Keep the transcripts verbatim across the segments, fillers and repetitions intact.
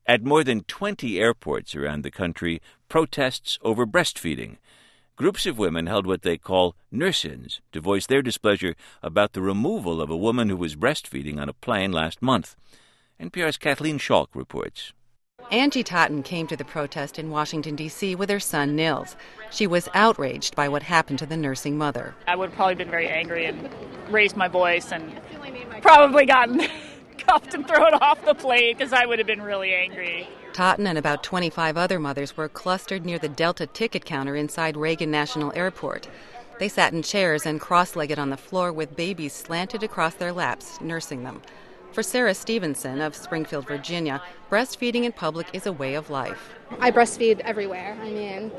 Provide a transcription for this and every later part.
At more than twenty airports around the country, protests over breastfeeding. Groups of women held what they call nurse-ins to voice their displeasure about the removal of a woman who was breastfeeding on a plane last month. N P R's Kathleen Schalk reports. Angie Totten came to the protest in Washington, D C with her son, Nils. She was outraged by what happened to the nursing mother. I would have probably been very angry and raised my voice and probably gotten cuffed and thrown off the plane because I would have been really angry. Totten and about twenty-five other mothers were clustered near the Delta ticket counter inside Reagan National Airport. They sat in chairs and cross-legged on the floor with babies slanted across their laps, nursing them. For Sarah Stevenson of Springfield, Virginia, breastfeeding in public is a way of life. I breastfeed everywhere. I mean,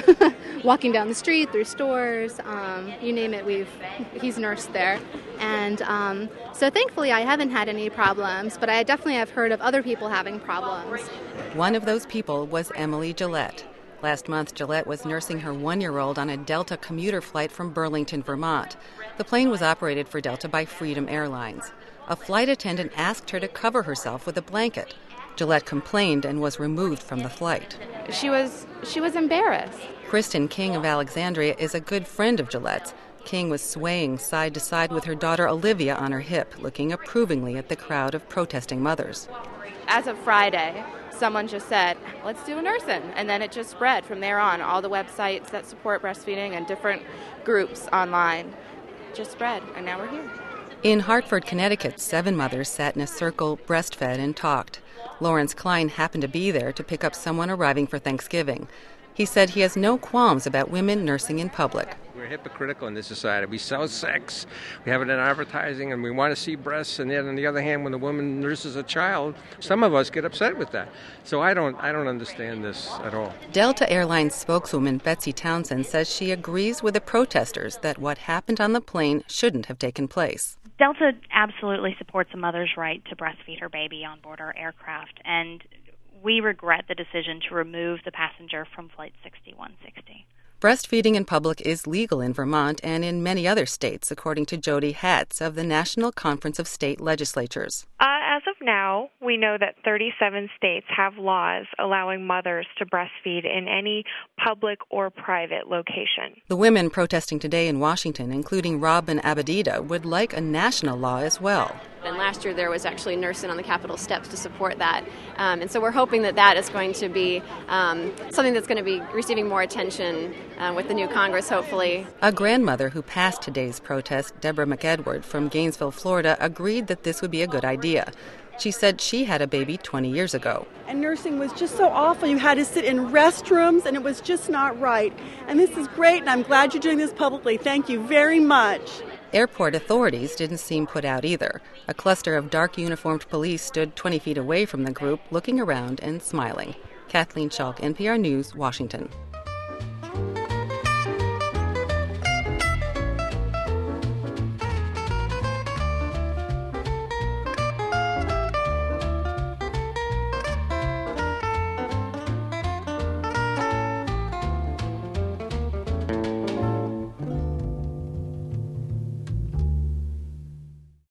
walking down the street, through stores, um, you name it, we've he's nursed there. And um, so thankfully I haven't had any problems, but I definitely have heard of other people having problems. One of those people was Emily Gillette. Last month, Gillette was nursing her one-year-old on a Delta commuter flight from Burlington, Vermont. The plane was operated for Delta by Freedom Airlines. A flight attendant asked her to cover herself with a blanket. Gillette complained and was removed from the flight. She was she was embarrassed. Kristen King of Alexandria is a good friend of Gillette's. King was swaying side to side with her daughter Olivia on her hip, looking approvingly at the crowd of protesting mothers. As of Friday, someone just said, let's do a nurse-in, and then it just spread from there on. All the websites that support breastfeeding and different groups online just spread, and now we're here. In Hartford, Connecticut, seven mothers sat in a circle, breastfed, and talked. Lawrence Klein happened to be there to pick up someone arriving for Thanksgiving. He said he has no qualms about women nursing in public. We're hypocritical in this society. We sell sex, we have it in advertising, and we want to see breasts. And then on the other hand, when the woman nurses a child, some of us get upset with that. So I don't, I don't understand this at all. Delta Airlines spokeswoman Betsy Townsend says she agrees with the protesters that what happened on the plane shouldn't have taken place. Delta absolutely supports a mother's right to breastfeed her baby on board our aircraft, and we regret the decision to remove the passenger from Flight sixty-one sixty. Breastfeeding in public is legal in Vermont and in many other states, according to Jody Hatz of the National Conference of State Legislatures. Uh, as of now, we know that thirty-seven states have laws allowing mothers to breastfeed in any public or private location. The women protesting today in Washington, including Robin Abedida, would like a national law as well. And last year there was actually nursing on the Capitol steps to support that. Um, and so we're hoping that that is going to be um, something that's going to be receiving more attention uh, with the new Congress, hopefully. A grandmother who passed today's protest, Deborah McEdward from Gainesville, Florida, agreed that this would be a good idea. She said she had a baby twenty years ago. And nursing was just so awful. You had to sit in restrooms, and it was just not right. And this is great, and I'm glad you're doing this publicly. Thank you very much. Airport authorities didn't seem put out either. A cluster of dark uniformed police stood twenty feet away from the group, looking around and smiling. Kathleen Schalk, N P R News, Washington.